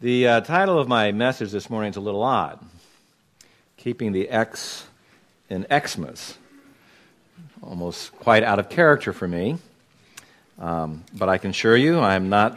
The title of my message this morning is a little odd. Keeping the X in Xmas. Almost quite out of character for me. But I can assure you I am not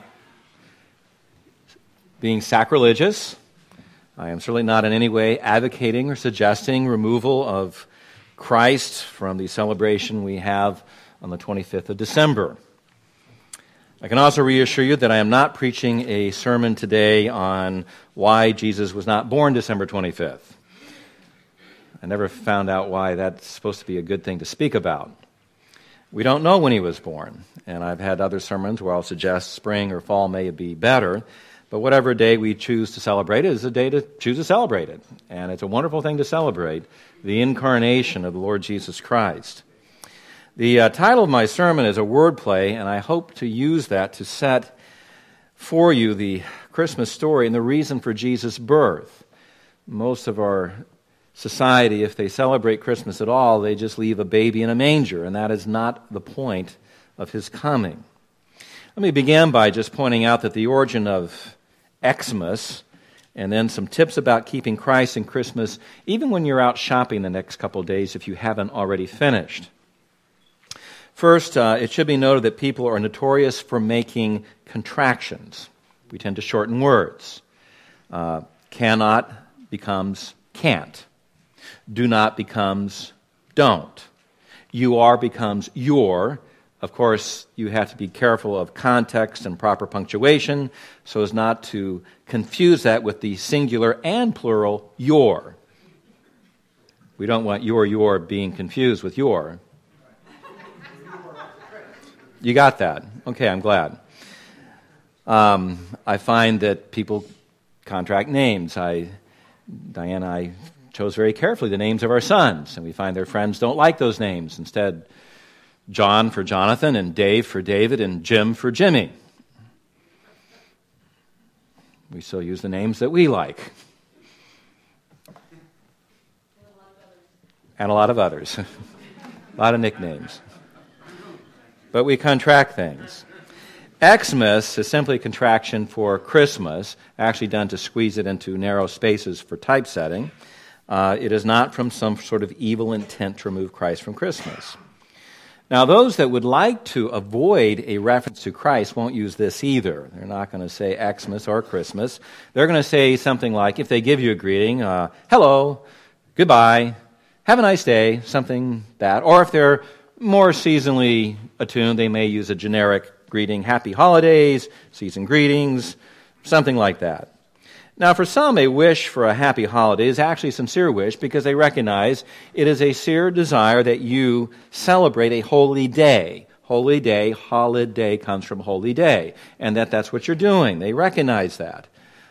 being sacrilegious. I am certainly not in any way advocating or suggesting removal of Christ from the celebration we have on the 25th of December. I can also reassure you that I am not preaching a sermon today on why Jesus was not born December 25th. I never found out why that's supposed to be a good thing to speak about. We don't know when he was born, and I've had other sermons where I'll suggest spring or fall may be better, but whatever day we choose to celebrate is a day to choose to celebrate it, and it's a wonderful thing to celebrate, the incarnation of the Lord Jesus Christ. The title of my sermon is a wordplay, and I hope to use that to set for you the Christmas story and the reason for Jesus' birth. Most of our society, if they celebrate Christmas at all, they just leave a baby in a manger, and that is not the point of his coming. Let me begin by just pointing out that the origin of Xmas, and then some tips about keeping Christ in Christmas, even when you're out shopping the next couple of days if you haven't already finished. First, it should be noted that people are notorious for making contractions. We tend to shorten words. Cannot becomes can't. Do not becomes don't. You are becomes your. Of course, you have to be careful of context and proper punctuation so as not to confuse that with the singular and plural your. We don't want your being confused with your. You got that? Okay, I'm glad. I find that people contract names. Diane and I chose very carefully the names of our sons, and we find their friends don't like those names. Instead, John for Jonathan, and Dave for David, and Jim for Jimmy. We still use the names that we like. And a lot of others. A lot of nicknames. But we contract things. Xmas is simply a contraction for Christmas, actually done to squeeze it into narrow spaces for typesetting. It is not from some sort of evil intent to remove Christ from Christmas. Now, those that would like to avoid a reference to Christ won't use this either. They're not going to say Xmas or Christmas. They're going to say something like, if they give you a greeting, hello, goodbye, have a nice day, something that. Or if they're more seasonally attuned, they may use a generic greeting, happy holidays, season greetings, something like that. Now, for some, a wish for a happy holiday is actually a sincere wish because they recognize it is a sincere desire that you celebrate a holy day. Holy day, holiday comes from holy day, and that's what you're doing. They recognize that.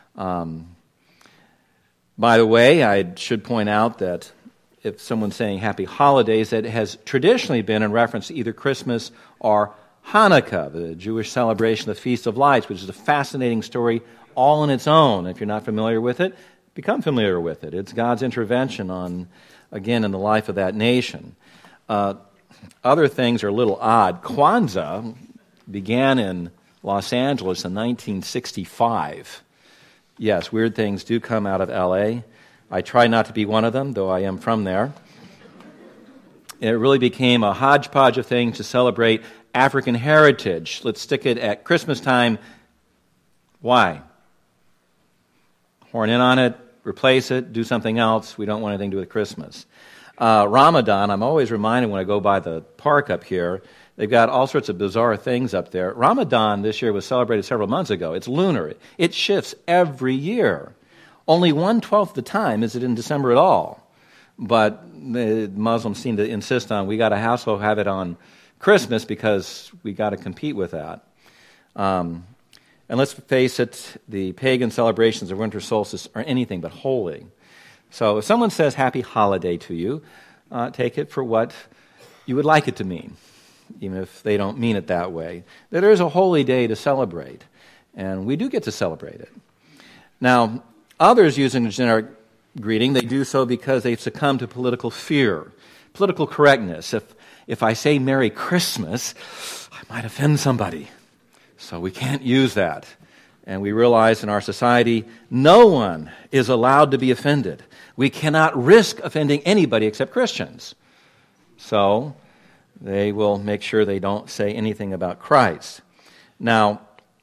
By the way, I should point out that if someone's saying happy holidays, that has traditionally been in reference to either Christmas or Hanukkah, the Jewish celebration of the Feast of Lights, which is a fascinating story all on its own. If you're not familiar with it, become familiar with it. It's God's intervention in the life of that nation. Other things are a little odd. Kwanzaa began in Los Angeles in 1965. Yes, weird things do come out of L.A. I try not to be one of them, though I am from there. It really became a hodgepodge of things to celebrate African heritage. Let's stick it at Christmas time. Why? Horn in on it, replace it, do something else. We don't want anything to do with Christmas. Ramadan, I'm always reminded when I go by the park up here, they've got all sorts of bizarre things up there. Ramadan this year was celebrated several months ago. It's lunar. It shifts every year. Only 1/12 of the time is it in December at all. But the Muslims seem to insist on we got to have it on Christmas because we got to compete with that. And let's face it, the pagan celebrations of winter solstice are anything but holy. So if someone says happy holiday to you, take it for what you would like it to mean, even if they don't mean it that way. There is a holy day to celebrate, and we do get to celebrate it. Now, others using a generic greeting, they do so because they've succumbed to political fear, political correctness. If I say Merry Christmas, I might offend somebody. So we can't use that. And we realize in our society, no one is allowed to be offended. We cannot risk offending anybody except Christians. So they will make sure they don't say anything about Christ. Now,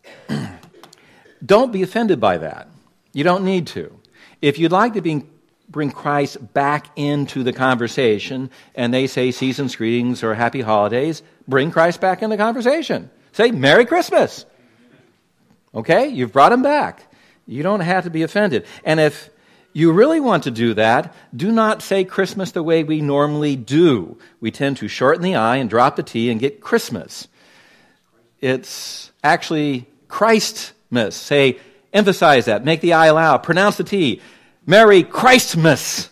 don't be offended by that. You don't need to. If you'd like to bring Christ back into the conversation, and they say season's greetings or happy holidays, bring Christ back in the conversation. Say, Merry Christmas. Okay? You've brought him back. You don't have to be offended. And if you really want to do that, do not say Christmas the way we normally do. We tend to shorten the I and drop the T and get Christmas. It's actually Christmas. Say, emphasize that. Make the I loud. Pronounce the T. Merry Christmas.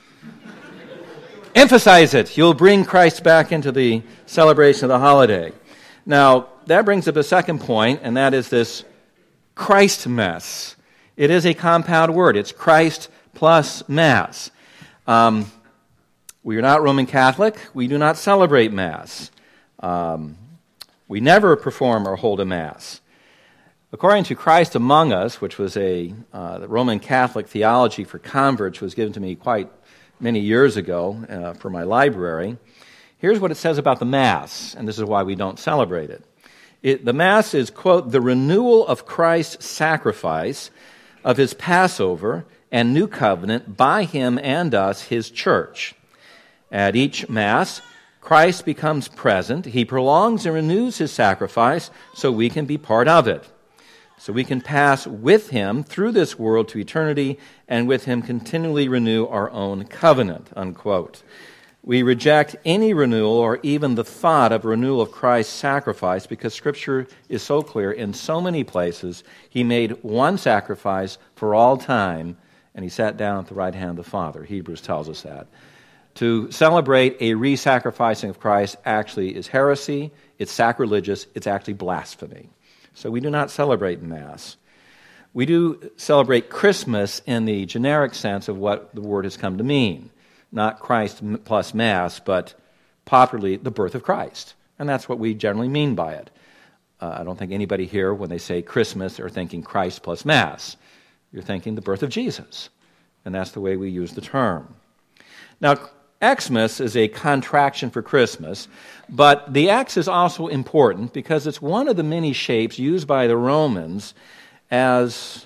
Emphasize it. You'll bring Christ back into the celebration of the holiday. Now, that brings up a second point, and that is this Christmas. It is a compound word. It's Christ plus Mass. We are not Roman Catholic. We do not celebrate Mass. We never perform or hold a Mass. According to Christ Among Us, which was the Roman Catholic theology for converts, was given to me quite many years ago for my library, here's what it says about the Mass, and this is why we don't celebrate it. The Mass is, quote, the renewal of Christ's sacrifice of his Passover and new covenant by him and us, his church. At each Mass, Christ becomes present. He prolongs and renews his sacrifice so we can be part of it. So we can pass with him through this world to eternity and with him continually renew our own covenant, unquote. We reject any renewal or even the thought of renewal of Christ's sacrifice because Scripture is so clear in so many places. He made one sacrifice for all time, and he sat down at the right hand of the Father. Hebrews tells us that. To celebrate a re-sacrificing of Christ actually is heresy, it's sacrilegious, it's actually blasphemy. So we do not celebrate Mass. We do celebrate Christmas in the generic sense of what the word has come to mean. Not Christ plus Mass, but popularly the birth of Christ. And that's what we generally mean by it. I don't think anybody here, when they say Christmas, are thinking Christ plus Mass. You're thinking the birth of Jesus. And that's the way we use the term. Now, Xmas is a contraction for Christmas, but the X is also important because it's one of the many shapes used by the Romans as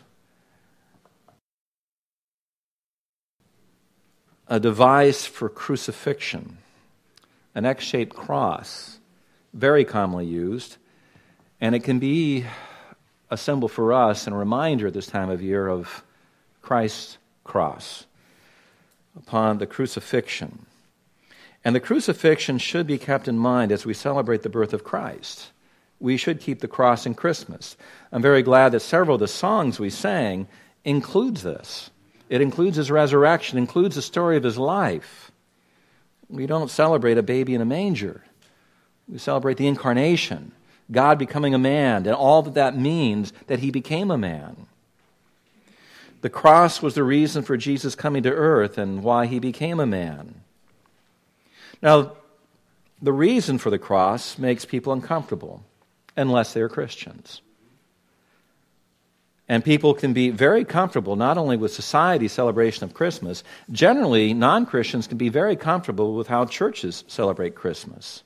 a device for crucifixion, an X-shaped cross, very commonly used, and it can be a symbol for us and a reminder this time of year of Christ's cross upon the crucifixion. And the crucifixion should be kept in mind as we celebrate the birth of Christ. We should keep the cross in Christmas. I'm very glad that several of the songs we sang includes this. It includes his resurrection, includes the story of his life. We don't celebrate a baby in a manger. We celebrate the incarnation, God becoming a man, and all that means that he became a man. The cross was the reason for Jesus coming to earth and why he became a man. Now, the reason for the cross makes people uncomfortable, unless they're Christians. And people can be very comfortable not only with society's celebration of Christmas, generally non-Christians can be very comfortable with how churches celebrate Christmas.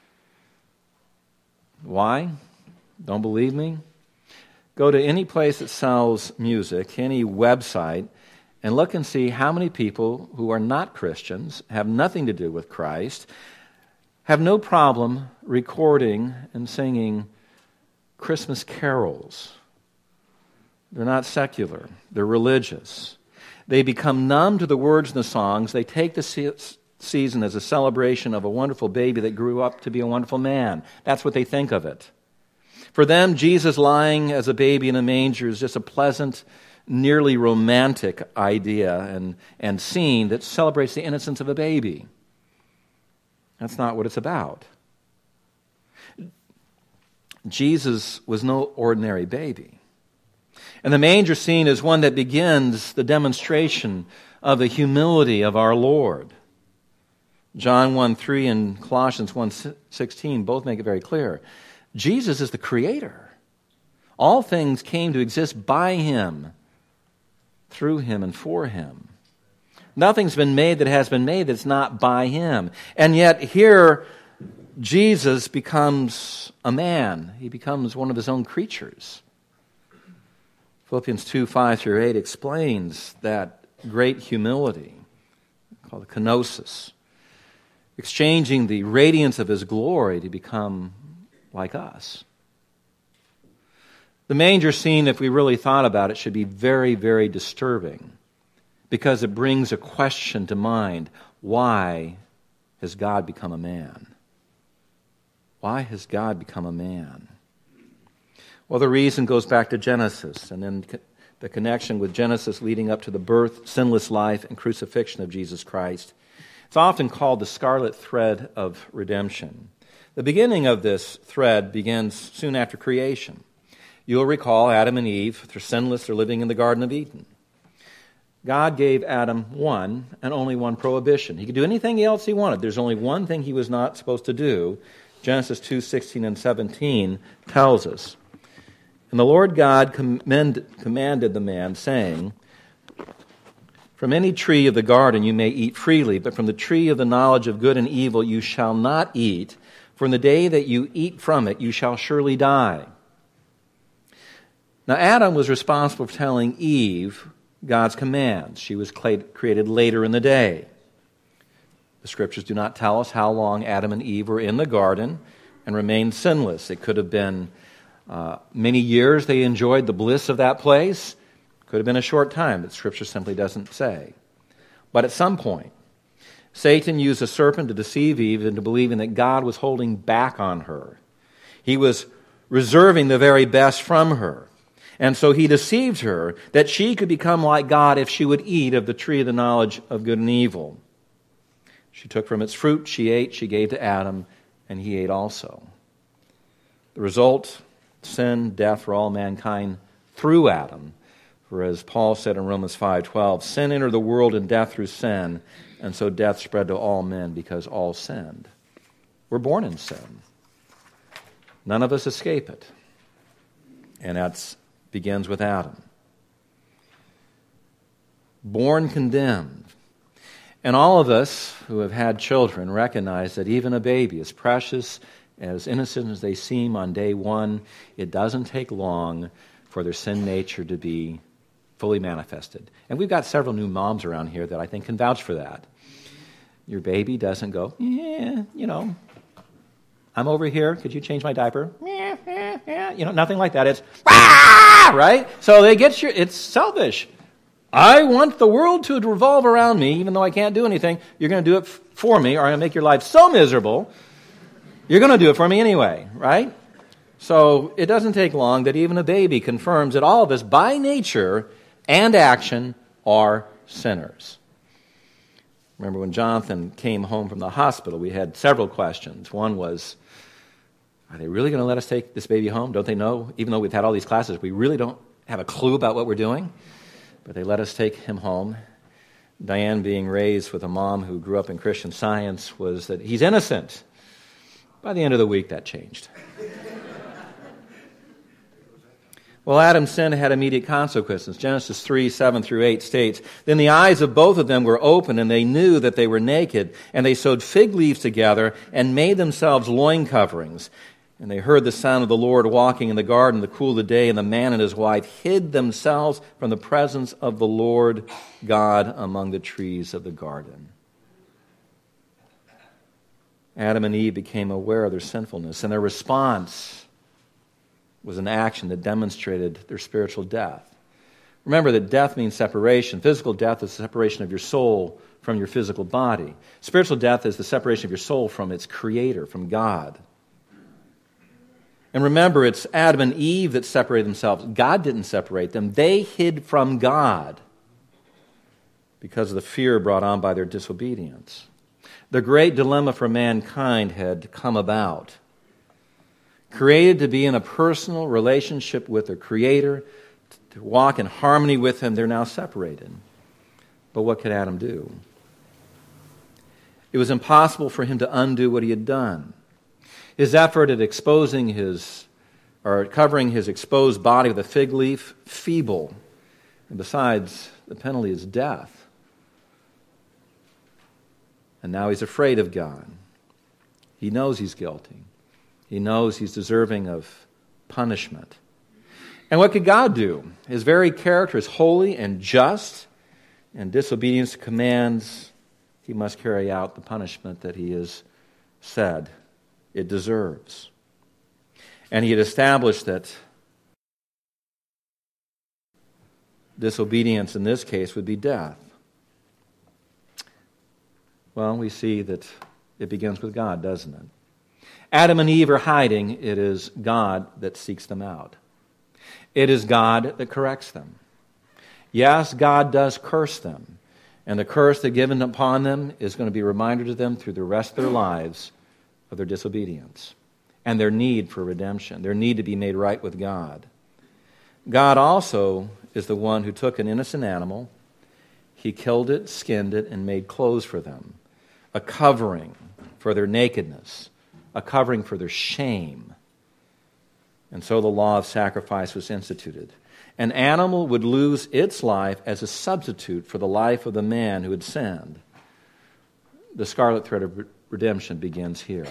Why? Don't believe me? Go to any place that sells music, any website, and look and see how many people who are not Christians, have nothing to do with Christ, have no problem recording and singing Christmas carols. They're not secular. They're religious. They become numb to the words in the songs. They take the season as a celebration of a wonderful baby that grew up to be a wonderful man. That's what they think of it. For them, Jesus lying as a baby in a manger is just a pleasant, nearly romantic idea and scene that celebrates the innocence of a baby. That's not what it's about. Jesus was no ordinary baby. And the manger scene is one that begins the demonstration of the humility of our Lord. John 1:3 and Colossians 1:16 both make it very clear. Jesus is the creator. All things came to exist by him, through him, and for him. Nothing's been made that has been made that's not by him. And yet here, Jesus becomes a man. He becomes one of his own creatures. Philippians 2:5-8 explains that great humility, called kenosis, exchanging the radiance of his glory to become like us. The manger scene, if we really thought about it, should be very, very disturbing because it brings a question to mind. Why has God become a man? Why has God become a man? Well, the reason goes back to Genesis, and then the connection with Genesis leading up to the birth, sinless life, and crucifixion of Jesus Christ. It's often called the scarlet thread of redemption. The beginning of this thread begins soon after creation. You'll recall Adam and Eve, they're sinless, they're living in the Garden of Eden. God gave Adam one and only one prohibition. He could do anything else he wanted. There's only one thing he was not supposed to do. Genesis 2:16 and 17 tells us. And the Lord God commanded the man, saying, from any tree of the garden you may eat freely, but from the tree of the knowledge of good and evil you shall not eat, for in the day that you eat from it you shall surely die. Now Adam was responsible for telling Eve God's commands. She was created later in the day. The Scriptures do not tell us how long Adam and Eve were in the garden and remained sinless. It could have been many years they enjoyed the bliss of that place. Could have been a short time, but Scripture simply doesn't say. But at some point, Satan used a serpent to deceive Eve into believing that God was holding back on her. He was reserving the very best from her. And so he deceived her that she could become like God if she would eat of the tree of the knowledge of good and evil. She took from its fruit, she ate, she gave to Adam, and he ate also. The result, sin, death for all mankind through Adam. For as Paul said in Romans 5:12, sin entered the world and death through sin, and so death spread to all men because all sinned. We're born in sin. None of us escape it. And that begins with Adam. Born condemned. And all of us who have had children recognize that even a baby, as precious, as innocent as they seem on day one, it doesn't take long for their sin nature to be fully manifested. And we've got several new moms around here that I think can vouch for that. Your baby doesn't go, I'm over here, could you change my diaper? Nothing like that. It's, right? So it's selfish. I want the world to revolve around me, even though I can't do anything. You're going to do it for me, or I'm going to make your life so miserable. You're going to do it for me anyway, right? So it doesn't take long that even a baby confirms that all of us, by nature and action, are sinners. Remember when Jonathan came home from the hospital, we had several questions. One was, are they really going to let us take this baby home? Don't they know? Even though we've had all these classes, we really don't have a clue about what we're doing. But they let us take him home. Diane, being raised with a mom who grew up in Christian Science, was that he's innocent. By the end of the week, that changed. Well, Adam's sin had immediate consequences. Genesis 3:7-8 states, Then the eyes of both of them were open, and they knew that they were naked, and they sewed fig leaves together and made themselves loin coverings. And they heard the sound of the Lord walking in the garden in the cool of the day, and the man and his wife hid themselves from the presence of the Lord God among the trees of the garden. Adam and Eve became aware of their sinfulness, and their response was an action that demonstrated their spiritual death. Remember that death means separation. Physical death is the separation of your soul from your physical body. Spiritual death is the separation of your soul from its creator, from God. And remember, it's Adam and Eve that separated themselves. God didn't separate them. They hid from God because of the fear brought on by their disobedience. The great dilemma for mankind had come about. Created to be in a personal relationship with their Creator, to walk in harmony with Him, they're now separated. But what could Adam do? It was impossible for him to undo what he had done. His effort at exposing his or covering his exposed body with a fig leaf, feeble. And besides, the penalty is death. And now he's afraid of God. He knows he's guilty. He knows he's deserving of punishment. And what could God do? His very character is holy and just, and disobedience to commands, he must carry out the punishment that he has said it deserves. And he had established that disobedience in this case would be death. Well, we see that it begins with God, doesn't it? Adam and Eve are hiding. It is God that seeks them out. It is God that corrects them. Yes, God does curse them. And the curse that given upon them is going to be a reminder to them through the rest of their lives of their disobedience and their need for redemption, their need to be made right with God. God also is the one who took an innocent animal, he killed it, skinned it, and made clothes for them, a covering for their nakedness, a covering for their shame. And so the law of sacrifice was instituted. An animal would lose its life as a substitute for the life of the man who had sinned. The scarlet thread of redemption begins here.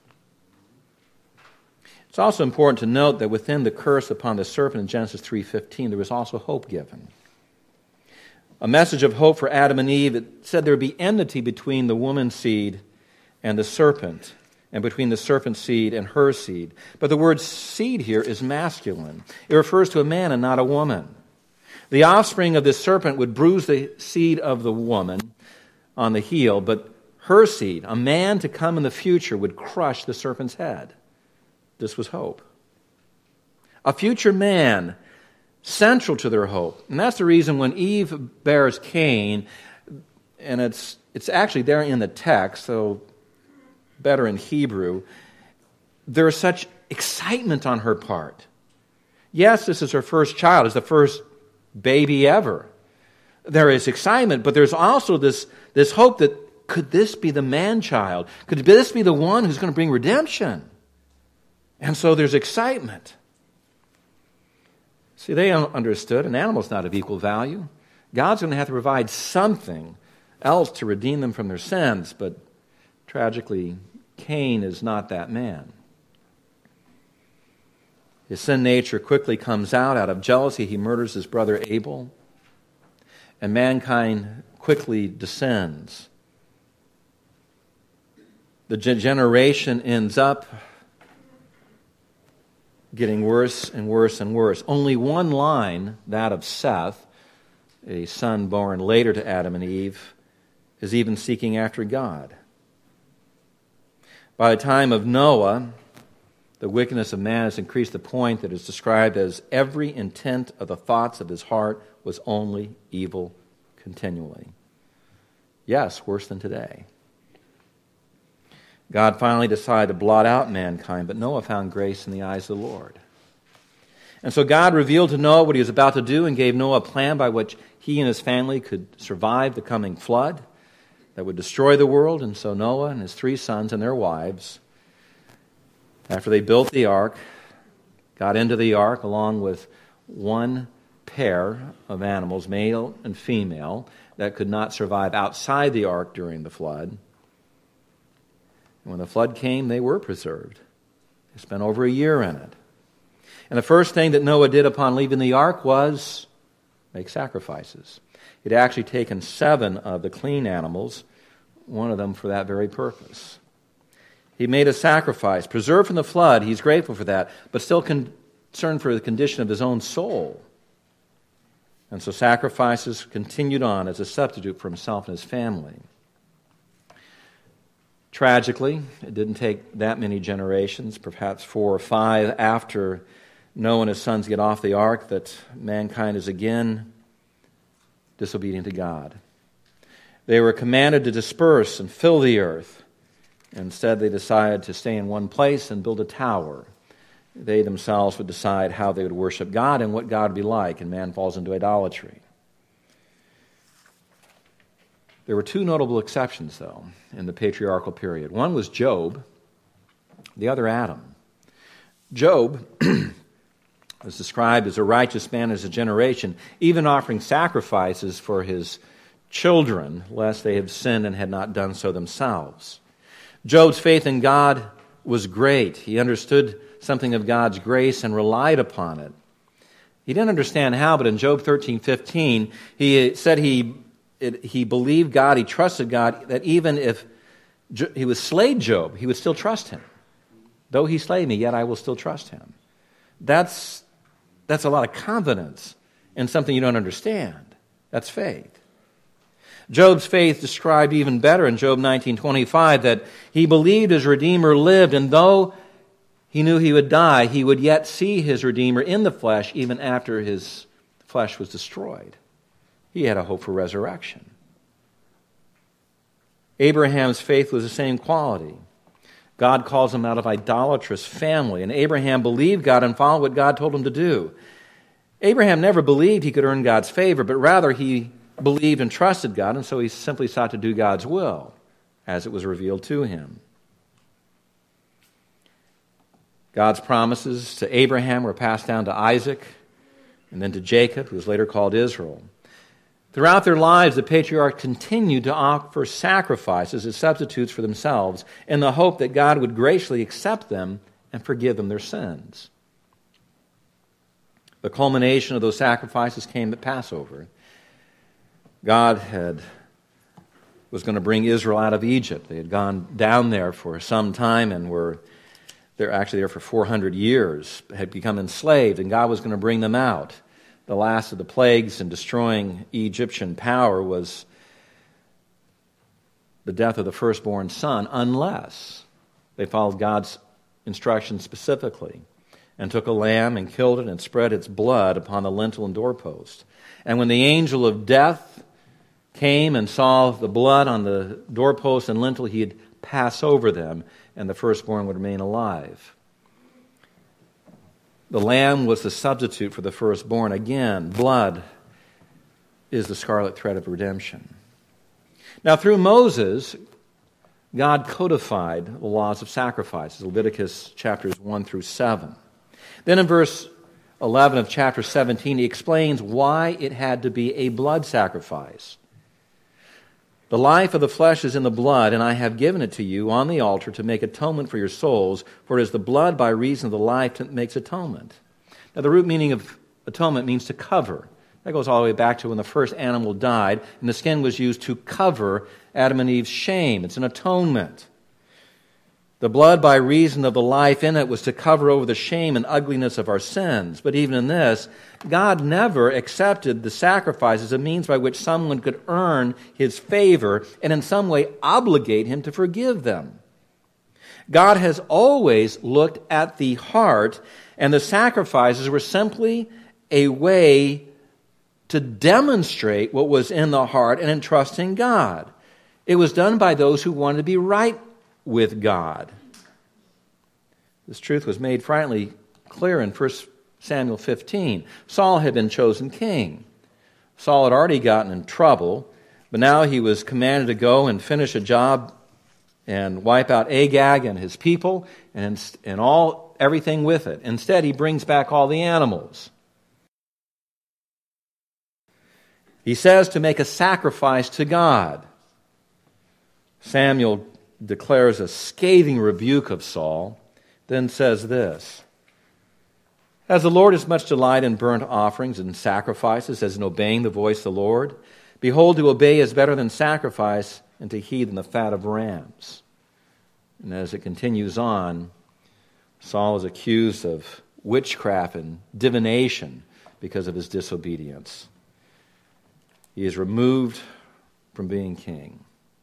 It's also important to note that within the curse upon the serpent in Genesis 3:15, there was also hope given. A message of hope for Adam and Eve. It said there would be enmity between the woman's seed and the serpent, and between the serpent's seed and her seed. But the word seed here is masculine. It refers to a man and not a woman. The offspring of this serpent would bruise the seed of the woman on the heel, but her seed, a man to come in the future, would crush the serpent's head. This was hope. A future man, central to their hope. And that's the reason when Eve bears Cain, and it's actually there in the text, so better in Hebrew, there is such excitement on her part. Yes, this is her first child. It's the first baby ever. There is excitement, but there's also this hope that could this be the man-child? Could this be the one who's going to bring redemption? And so there's excitement. See, they understood an animal's not of equal value. God's going to have to provide something else to redeem them from their sins, but tragically, Cain is not that man. His sin nature quickly comes out of jealousy. He murders his brother Abel. And mankind quickly descends. The generation ends up getting worse and worse and worse. Only one line, that of Seth, a son born later to Adam and Eve, is even seeking after God. By the time of Noah, the wickedness of man has increased to the point that is described as every intent of the thoughts of his heart was only evil continually. Yes, worse than today. God finally decided to blot out mankind, but Noah found grace in the eyes of the Lord. And so God revealed to Noah what he was about to do and gave Noah a plan by which he and his family could survive the coming flood that would destroy the world. And so Noah and his 3 sons and their wives, after they built the ark, got into the ark along with one pair of animals, male and female, that could not survive outside the ark during the flood. And when the flood came, they were preserved. They spent over a year in it. And the first thing that Noah did upon leaving the ark was make sacrifices. He'd actually taken 7 of the clean animals, one of them for that very purpose. He made a sacrifice, preserved from the flood. He's grateful for that, but still concerned for the condition of his own soul. And so sacrifices continued on as a substitute for himself and his family. Tragically, it didn't take that many generations, perhaps 4 or 5 after Noah and his sons get off the ark, that mankind is again disobedient to God. They were commanded to disperse and fill the earth. Instead, they decided to stay in one place and build a tower. They themselves would decide how they would worship God and what God would be like, and man falls into idolatry. There were 2 notable exceptions, though, in the patriarchal period. One was Job, the other Adam. Job was described as a righteous man as a generation, even offering sacrifices for his children, lest they have sinned and had not done so themselves. Job's faith in God was great. He understood something of God's grace and relied upon it. He didn't understand how, but in Job 13:15, he said he believed God, he trusted God, that even if he was slayed Job, he would still trust him. Though he slay me, yet I will still trust him. That's a lot of confidence in something you don't understand. That's faith. Job's faith described even better in Job 19:25 that he believed his Redeemer lived, and though he knew he would die, he would yet see his Redeemer in the flesh even after his flesh was destroyed. He had a hope for resurrection. Abraham's faith was the same quality. God calls him out of idolatrous family, and Abraham believed God and followed what God told him to do. Abraham never believed he could earn God's favor, but rather he believed and trusted God, and so he simply sought to do God's will as it was revealed to him. God's promises to Abraham were passed down to Isaac and then to Jacob, who was later called Israel. Throughout their lives, the patriarchs continued to offer sacrifices as substitutes for themselves in the hope that God would graciously accept them and forgive them their sins. The culmination of those sacrifices came at Passover. God was going to bring Israel out of Egypt. They had gone down there for some time and were actually there for 400 years, had become enslaved, and God was going to bring them out. The last of the plagues in destroying Egyptian power was the death of the firstborn son, unless they followed God's instructions specifically and took a lamb and killed it and spread its blood upon the lintel and doorpost. And when the angel of death came and saw the blood on the doorpost and lintel, he'd pass over them, and the firstborn would remain alive. The lamb was the substitute for the firstborn. Again, blood is the scarlet thread of redemption. Now, through Moses, God codified the laws of sacrifices, Leviticus chapters 1 through 7. Then in verse 11 of chapter 17, he explains why it had to be a blood sacrifice. The life of the flesh is in the blood, and I have given it to you on the altar to make atonement for your souls, for it is the blood by reason of the life that makes atonement. Now, the root meaning of atonement means to cover. That goes all the way back to when the first animal died, and the skin was used to cover Adam and Eve's shame. It's an atonement. The blood by reason of the life in it was to cover over the shame and ugliness of our sins. But even in this, God never accepted the sacrifice as a means by which someone could earn his favor and in some way obligate him to forgive them. God has always looked at the heart, and the sacrifices were simply a way to demonstrate what was in the heart and entrusting God. It was done by those who wanted to be right with God. This truth was made frighteningly clear in 1 Samuel 15. Saul had been chosen king. Saul had already gotten in trouble, but now he was commanded to go and finish a job and wipe out Agag and his people and everything with it. Instead, he brings back all the animals. He says to make a sacrifice to God. Samuel declares a scathing rebuke of Saul, then says this: As the Lord has much delight in burnt offerings and sacrifices as in obeying the voice of the Lord, behold, to obey is better than sacrifice, and to heed than the fat of rams. And as it continues on, Saul is accused of witchcraft and divination because of his disobedience. He is removed from being king.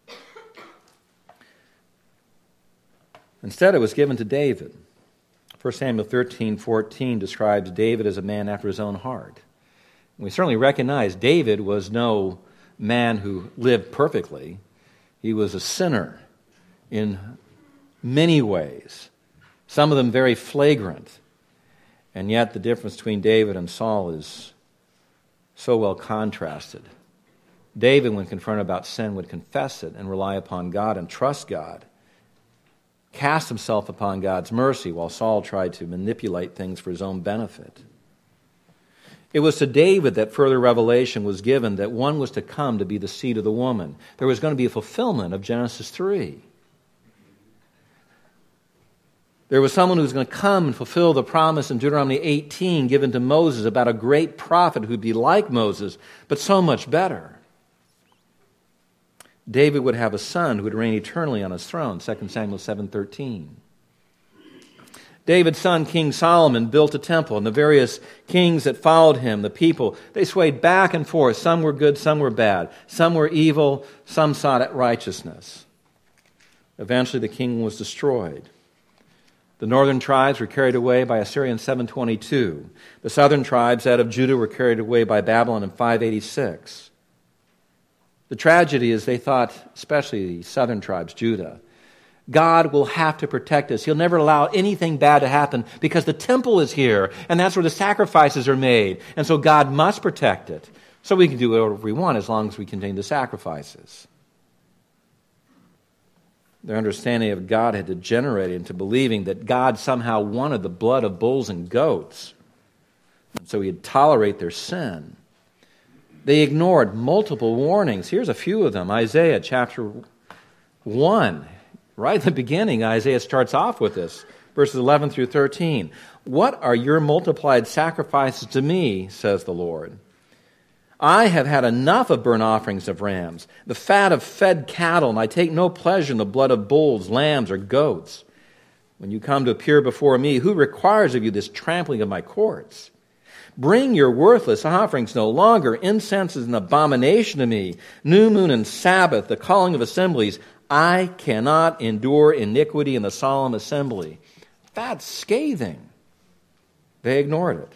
Instead, it was given to David. 1 Samuel 13:14 describes David as a man after his own heart. And we certainly recognize David was no man who lived perfectly. He was a sinner in many ways, some of them very flagrant. And yet the difference between David and Saul is so well contrasted. David, when confronted about sin, would confess it and rely upon God and trust God, cast himself upon God's mercy, while Saul tried to manipulate things for his own benefit. It was to David that further revelation was given that one was to come to be the seed of the woman. There was going to be a fulfillment of Genesis 3. There was someone who was going to come and fulfill the promise in Deuteronomy 18 given to Moses about a great prophet who would be like Moses, but so much better. David would have a son who would reign eternally on his throne, 2 Samuel 7:13. David's son, King Solomon, built a temple, and the various kings that followed him, the people, they swayed back and forth. Some were good, some were bad. Some were evil, some sought righteousness. Eventually, the kingdom was destroyed. The northern tribes were carried away by Assyria in 722. The southern tribes, that of Judah, were carried away by Babylon in 586. The tragedy is they thought, especially the southern tribes, Judah, God will have to protect us. He'll never allow anything bad to happen because the temple is here, and that's where the sacrifices are made. And so God must protect it. So we can do whatever we want as long as we contain the sacrifices. Their understanding of God had degenerated into believing that God somehow wanted the blood of bulls and goats. And so he'd tolerate their sin. They ignored multiple warnings. Here's a few of them. Isaiah chapter 1. Right at the beginning, Isaiah starts off with this, verses 11 through 13. What are your multiplied sacrifices to me, says the Lord? I have had enough of burnt offerings of rams, the fat of fed cattle, and I take no pleasure in the blood of bulls, lambs, or goats. When you come to appear before me, who requires of you this trampling of my courts? Bring your worthless offerings no longer. Incense is an abomination to me. New moon and Sabbath, the calling of assemblies. I cannot endure iniquity in the solemn assembly. That's scathing. They ignored it.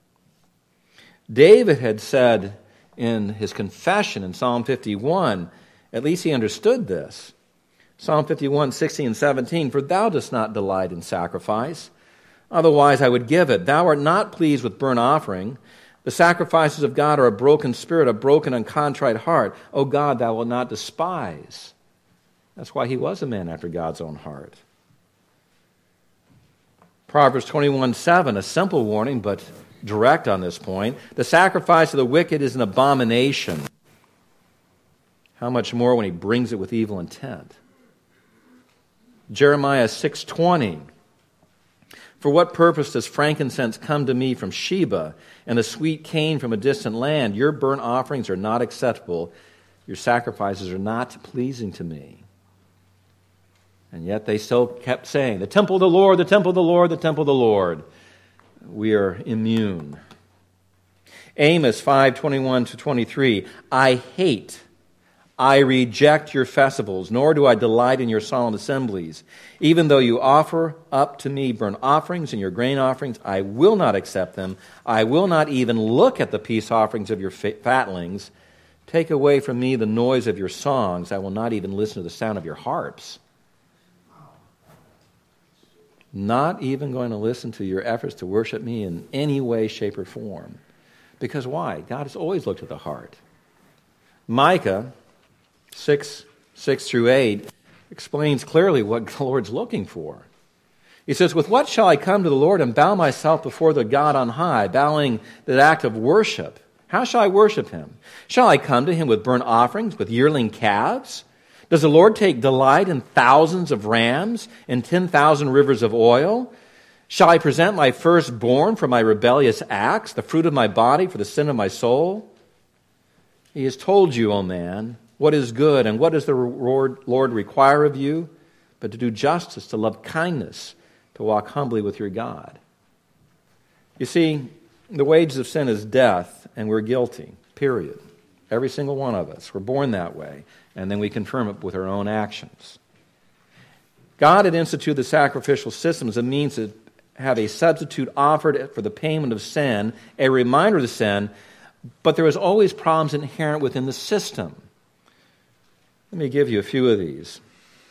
David had said in his confession in Psalm 51, at least he understood this. Psalm 51, 16 and 17, for thou dost not delight in sacrifice. Otherwise I would give it. Thou art not pleased with burnt offering. The sacrifices of God are a broken spirit, a broken and contrite heart. O God, thou wilt not despise. That's why he was a man after God's own heart. Proverbs 21:7, a simple warning, but direct on this point. The sacrifice of the wicked is an abomination. How much more when he brings it with evil intent? Jeremiah 6:20. For what purpose does frankincense come to me from Sheba, and the sweet cane from a distant land? Your burnt offerings are not acceptable. Your sacrifices are not pleasing to me. And yet they still kept saying, the temple of the Lord, the temple of the Lord, the temple of the Lord. We are immune. Amos 5:21-23. I reject your festivals, nor do I delight in your solemn assemblies. Even though you offer up to me burnt offerings and your grain offerings, I will not accept them. I will not even look at the peace offerings of your fatlings. Take away from me the noise of your songs. I will not even listen to the sound of your harps. Not even going to listen to your efforts to worship me in any way, shape, or form. Because why? God has always looked at the heart. Micah 6:6-8 explains clearly what the Lord's looking for. He says, with what shall I come to the Lord and bow myself before the God on high, bowing that act of worship? How shall I worship him? Shall I come to him with burnt offerings, with yearling calves? Does the Lord take delight in thousands of rams and 10,000 rivers of oil? Shall I present my firstborn for my rebellious acts, the fruit of my body for the sin of my soul? He has told you, O man, what is good, and what does the Lord require of you? But to do justice, to love kindness, to walk humbly with your God. You see, the wages of sin is death, and we're guilty, period. Every single one of us. We're born that way. And then we confirm it with our own actions. God had instituted the sacrificial system as a means to have a substitute offered for the payment of sin, a reminder of the sin, but there was always problems inherent within the system. Let me give you a few of these.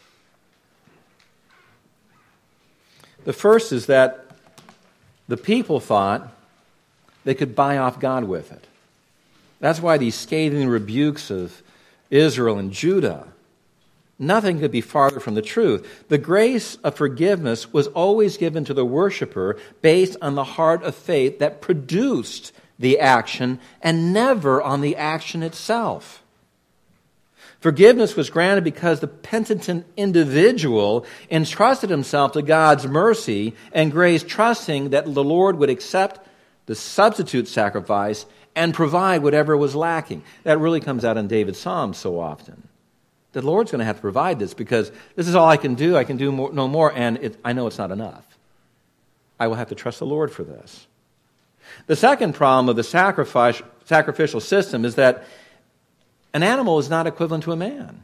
The first is that the people thought they could buy off God with it. That's why these scathing rebukes of Israel and Judah, nothing could be farther from the truth. The grace of forgiveness was always given to the worshiper based on the heart of faith that produced the action and never on the action itself. Forgiveness was granted because the penitent individual entrusted himself to God's mercy and grace, trusting that the Lord would accept the substitute sacrifice and provide whatever was lacking. That really comes out in David's Psalms so often. The Lord's going to have to provide this because this is all I can do. I can do no more, and I know it's not enough. I will have to trust the Lord for this. The second problem of the sacrificial system is that an animal is not equivalent to a man.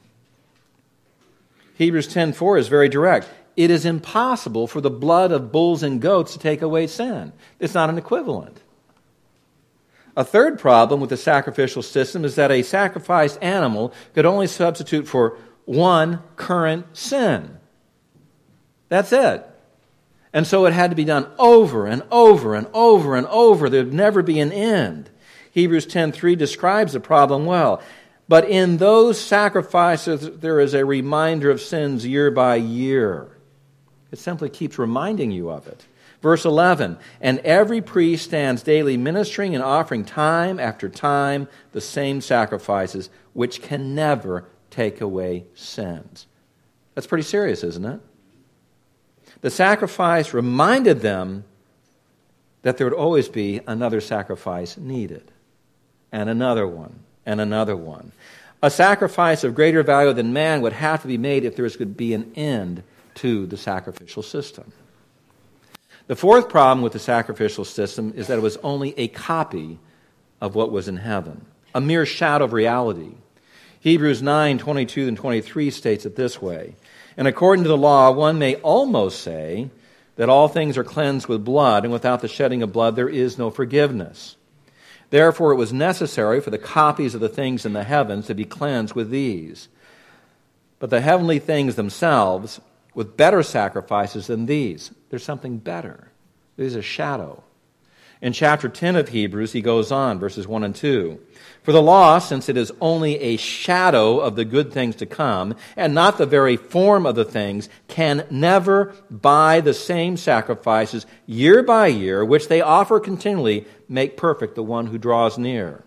Hebrews 10:4 is very direct. It is impossible for the blood of bulls and goats to take away sin. It's not an equivalent. A third problem with the sacrificial system is that a sacrificed animal could only substitute for one current sin. That's it. And so it had to be done over and over and over and over. There would never be an end. Hebrews 10:3 describes the problem well. But in those sacrifices, there is a reminder of sins year by year. It simply keeps reminding you of it. Verse 11, and every priest stands daily ministering and offering time after time the same sacrifices, which can never take away sins. That's pretty serious, isn't it? The sacrifice reminded them that there would always be another sacrifice needed, and another one, and another one. A sacrifice of greater value than man would have to be made if there could be an end to the sacrificial system. The fourth problem with the sacrificial system is that it was only a copy of what was in heaven, a mere shadow of reality. Hebrews 9:22 and 23 states it this way, and according to the law, one may almost say that all things are cleansed with blood, and without the shedding of blood there is no forgiveness. Therefore it was necessary for the copies of the things in the heavens to be cleansed with these. But the heavenly things themselves, with better sacrifices than these. There's something better. There's a shadow. In chapter 10 of Hebrews, he goes on, verses 1 and 2. For the law, since it is only a shadow of the good things to come, and not the very form of the things, can never, by the same sacrifices, year by year, which they offer continually, make perfect the one who draws near.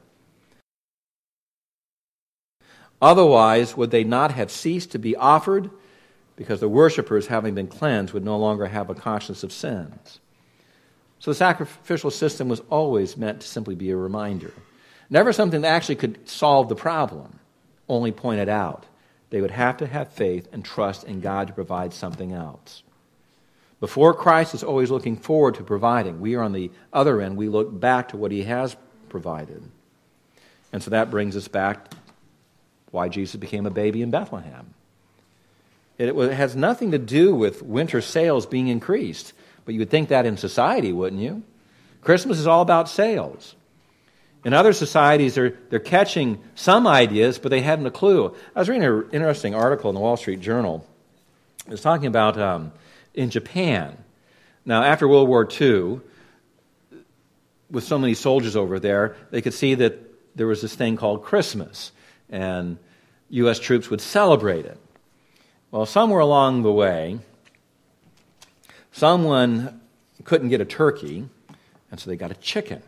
Otherwise, would they not have ceased to be offered? Because the worshipers, having been cleansed, would no longer have a conscience of sins. So the sacrificial system was always meant to simply be a reminder. Never something that actually could solve the problem, only point it out. They would have to have faith and trust in God to provide something else. Before Christ is always looking forward to providing. We are on the other end. We look back to what he has provided. And so that brings us back to why Jesus became a baby in Bethlehem. It has nothing to do with winter sales being increased. But you would think that in society, wouldn't you? Christmas is all about sales. In other societies, they're catching some ideas, but they hadn't a clue. I was reading an interesting article in the Wall Street Journal. It was talking about in Japan. Now, after World War II, with so many soldiers over there, they could see that there was this thing called Christmas, and U.S. troops would celebrate it. Well, somewhere along the way, someone couldn't get a turkey, and so they got a chicken.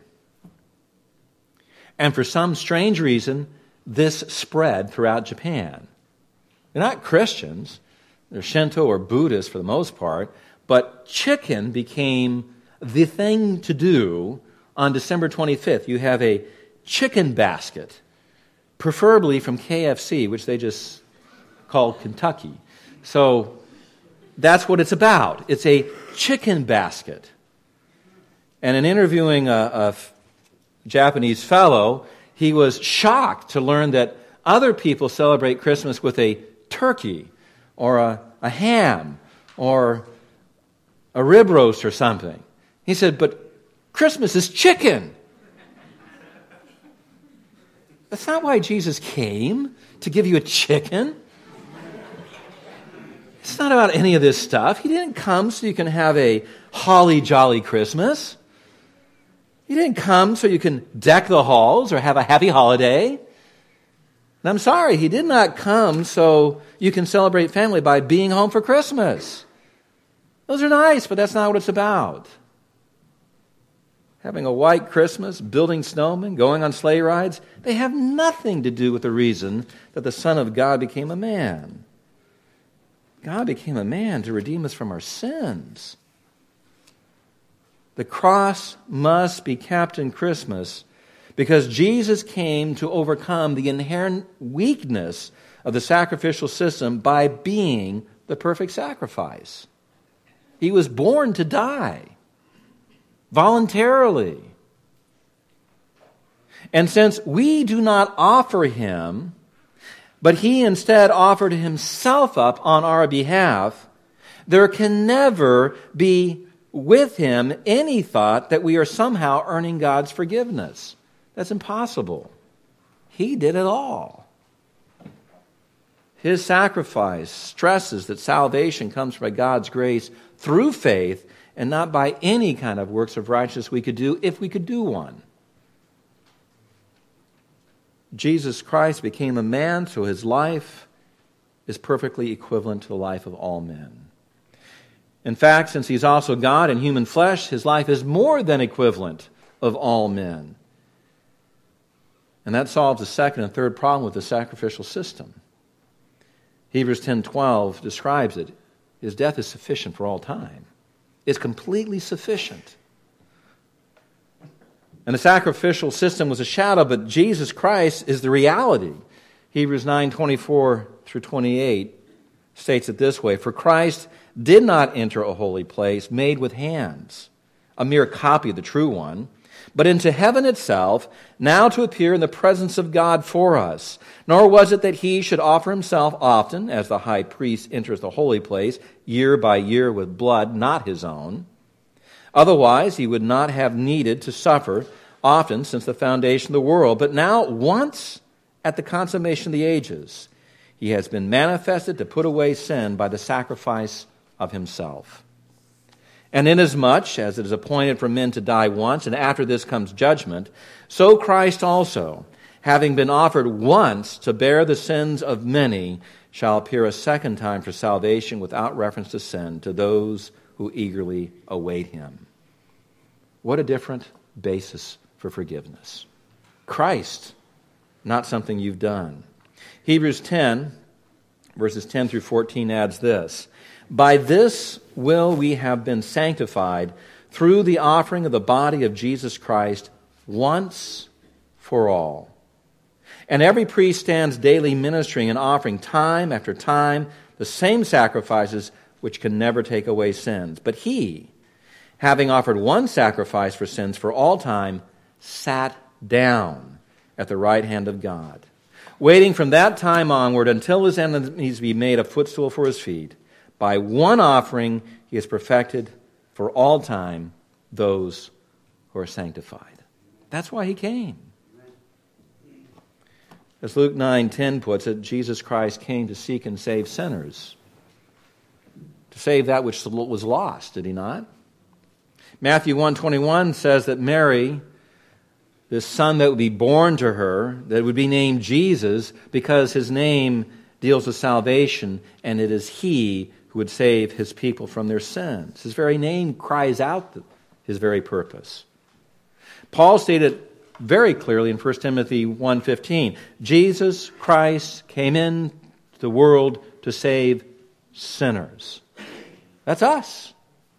And for some strange reason, this spread throughout Japan. They're not Christians. They're Shinto or Buddhist for the most part, but chicken became the thing to do on December 25th. You have a chicken basket, preferably from KFC, which they just call Kentucky. So that's what it's about. It's a chicken basket. And in interviewing a Japanese fellow, he was shocked to learn that other people celebrate Christmas with a turkey or a ham or a rib roast or something. He said, but Christmas is chicken. That's not why Jesus came, to give you a chicken. It's not about any of this stuff. He didn't come so you can have a holly jolly Christmas. He didn't come so you can deck the halls or have a happy holiday. And I'm sorry, he did not come so you can celebrate family by being home for Christmas. Those are nice, but that's not what it's about. having a white Christmas, building snowmen, going on sleigh rides, they have nothing to do with the reason that the Son of God became a man. God became a man to redeem us from our sins. The cross must be kept in Christmas because Jesus came to overcome the inherent weakness of the sacrificial system by being the perfect sacrifice. He was born to die voluntarily. And since we do not offer him, but he instead offered himself up on our behalf, there can never be with him any thought that we are somehow earning God's forgiveness. That's impossible. He did it all. His sacrifice stresses that salvation comes by God's grace through faith and not by any kind of works of righteousness we could do if we could do one. Jesus Christ became a man, so his life is perfectly equivalent to the life of all men. In fact, since he's also God in human flesh, his life is more than equivalent of all men. And that solves the second and third problem with the sacrificial system. Hebrews 10:12 describes it. His death is sufficient for all time. It's completely sufficient. And the sacrificial system was a shadow, but Jesus Christ is the reality. Hebrews 9:24 through 28 states it this way: For Christ did not enter a holy place made with hands, a mere copy of the true one, but into heaven itself, now to appear in the presence of God for us. Nor was it that he should offer himself often, as the high priest enters the holy place, year by year with blood not his own. Otherwise, he would not have needed to suffer often since the foundation of the world. But now, once at the consummation of the ages, he has been manifested to put away sin by the sacrifice of himself. And inasmuch as it is appointed for men to die once, and after this comes judgment, so Christ also, having been offered once to bear the sins of many, shall appear a second time for salvation without reference to sin to those who eagerly await him. What a different basis for forgiveness. Christ, not something you've done. Hebrews 10, verses 10 through 14 adds this: By this will we have been sanctified through the offering of the body of Jesus Christ once for all. And every priest stands daily ministering and offering time after time the same sacrifices which can never take away sins. But he, having offered one sacrifice for sins for all time, sat down at the right hand of God, waiting from that time onward until his enemies be made a footstool for his feet. By one offering he has perfected for all time those who are sanctified. That's why he came. As Luke 9:10 puts it, Jesus Christ came to seek and save sinners, to save that which was lost, did he not? Matthew 1:21 says that Mary, this son that would be born to her, that would be named Jesus, because his name deals with salvation, and it is he who would save his people from their sins. His very name cries out his very purpose. Paul stated very clearly in 1 Timothy 1:15, Jesus Christ came into the world to save sinners. That's us.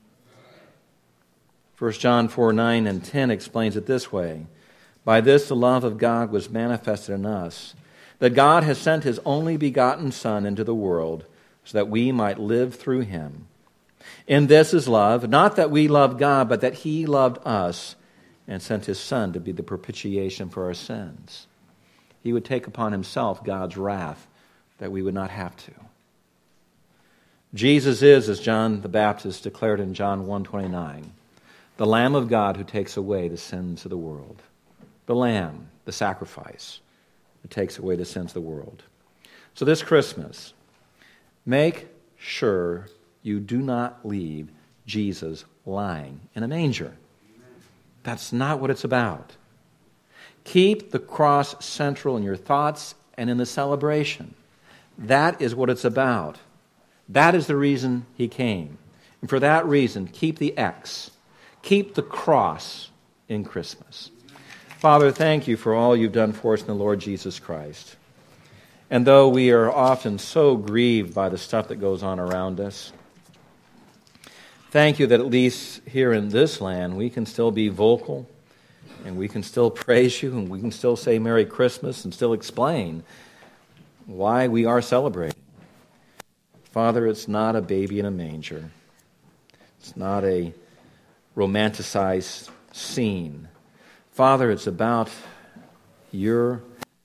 1 John 4:9 and 10 explains it this way: By this the love of God was manifested in us, that God has sent his only begotten Son into the world, so that we might live through him. In this is love, not that we love God, but that he loved us and sent his Son to be the propitiation for our sins. He would take upon himself God's wrath that we would not have to. Jesus is, as John the Baptist declared in John 1:29, the Lamb of God who takes away the sins of the world. The Lamb, the sacrifice, that takes away the sins of the world. So this Christmas, make sure you do not leave Jesus lying in a manger. That's not what it's about. Keep the cross central in your thoughts and in the celebration. That is what it's about. That is the reason he came. And for that reason, keep the X. Keep the cross in Christmas. Father, thank you for all you've done for us in the Lord Jesus Christ. And though we are often so grieved by the stuff that goes on around us, thank you that at least here in this land we can still be vocal and we can still praise you and we can still say Merry Christmas and still explain why we are celebrating. Father, it's not a baby in a manger. It's not a romanticized scene. Father, it's about your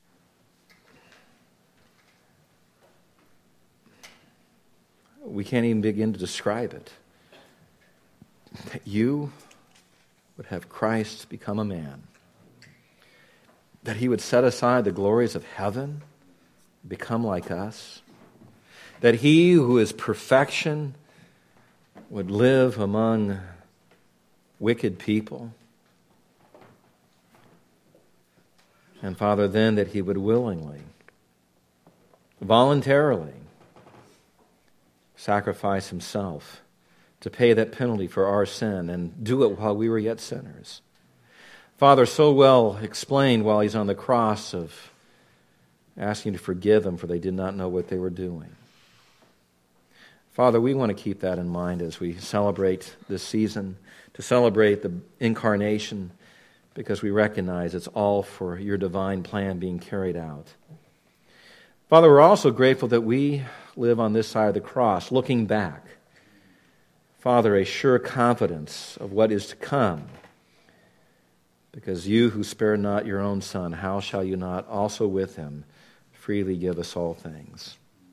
we can't even begin to describe it. That you would have Christ become a man. That he would set aside the glories of heaven, become like us. That he who is perfection would live among wicked people. And Father, then that he would willingly, voluntarily sacrifice himself to pay that penalty for our sin and do it while we were yet sinners. Father, so well explained while he's on the cross of asking to forgive them for they did not know what they were doing. Father, we want to keep that in mind as we celebrate this season, to celebrate the incarnation, because we recognize it's all for your divine plan being carried out. Father, we're also grateful that we live on this side of the cross, looking back. Father, a sure confidence of what is to come, because you who spared not your own Son, how shall you not also with him freely give us all things?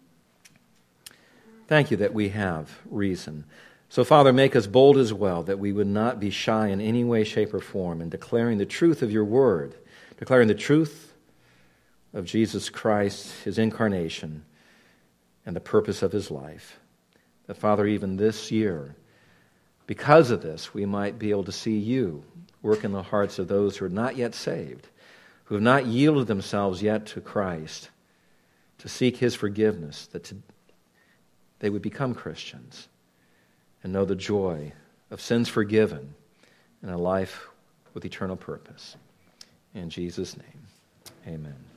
Thank you that we have reason. So, Father, make us bold as well, that we would not be shy in any way, shape, or form in declaring the truth of your word, declaring the truth of Jesus Christ, his incarnation, and the purpose of his life. That, Father, even this year, because of this, we might be able to see you work in the hearts of those who are not yet saved, who have not yielded themselves yet to Christ, to seek his forgiveness, that they would become Christians and know the joy of sins forgiven and a life with eternal purpose. In Jesus' name, amen.